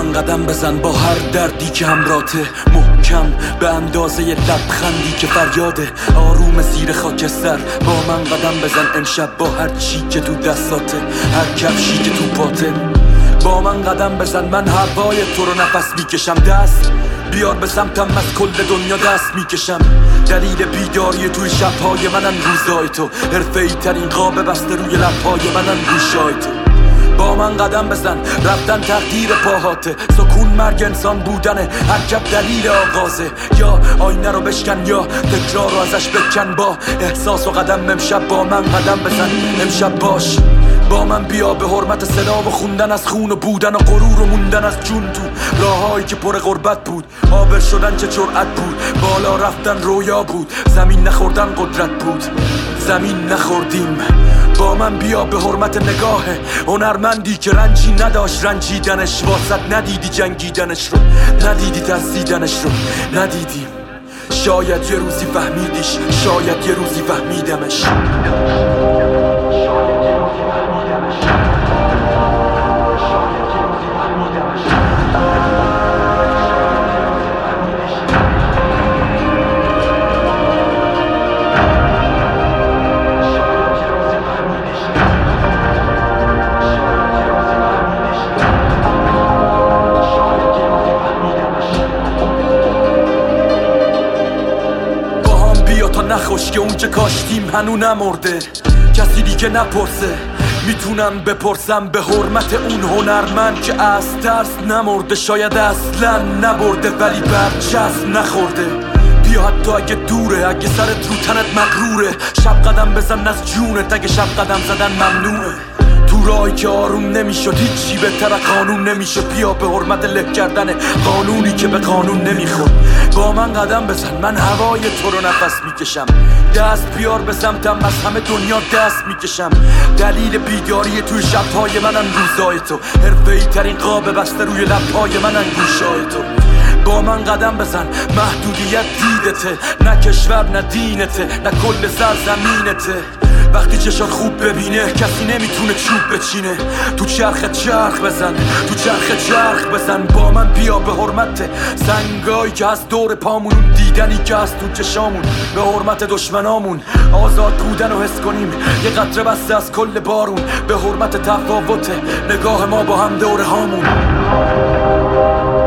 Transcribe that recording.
من قدم بزن با هر دردی که همراته، محکم به اندازه لبخندی که فریاده. آروم زیر خاکستر با من قدم بزن امشب، با هر چی که تو دستاته، هر کفشی که تو پاته. با من قدم بزن، من هوای تو رو نفس میکشم. دست بیار به سمتم، از کل دنیا دست میکشم. دلیل بیداری توی شبهای منن روزای تو، حرفه‌ای ترین قاب بسته روی لبهای منن گوشای تو. با من قدم بزن، رفتن تقدیر پاهاته، سکون مرگ انسان بودنه، حرکت دلیل آغازه. یا آینه رو بشکن یا تکرار رو ازش بکن، با احساس و قدم امشب با من قدم بزن. امشب باش با من، بیا به حرمت صدا و خوندن از خون و بودن و غرور و موندن از جون تو راههایی که پر غربت بود. عابر شدن چه جرأت بود، بالا رفتن رویا بود، زمین نخوردن قدرت بود، زمین نخوردیم. با من بیا به حرمت نگاه هنرمندی که رنجی نداشت رنجیدنش، واسط ندیدی جنگیدنش رو، ندیدی ترسیدنش رو، ندیدیم. شاید یه روزی فهمیدیش، شاید یه روزی فهمیدمش. نخوش که اون چه کاشتیم هنو نمرده، کسی دیگه نپرسه. میتونم بپرسم به حرمت اون هنرمند که از ترس نمرده، شاید اصلا نبرده ولی برچسب نخورده. بیا حتی اگه دوره، اگه سرت رو تنت مغروره، شب قدم بزن از جونت اگه شب قدم زدن ممنوعه. تو راهی که آروم نمیشد، هیچی بهتر قانون نمیشه. بیا به حرمت لک کردن قانونی که به قانون نمیخورد. با من قدم بزن، من هوای تو رو نفس میکشم. دست بیار به سمتم، از همه دنیا دست میکشم. دلیل بیداری توی شبهای منن روزای تو، حرفه‌ای ترین قاب بسته روی لبهای منن گوشای تو. با من قدم بزن، محدودیت دیدته، نه کشور نه دینته، نه کل سرزمینته. وقتی چشات خوب ببینه کسی نمیتونه چوب بچینه. تو چرخ چرخ بزن، تو چرخ چرخ بزن. با من بیا به حرمت سنگایی که از دور پامون، اون دیدنی که از تو چشامون، به حرمت دشمنامون آزاد بودن و حس کنیم. یه قطره بسته از کل بارون، به حرمت تفاوت نگاه ما با هم دوره هامون.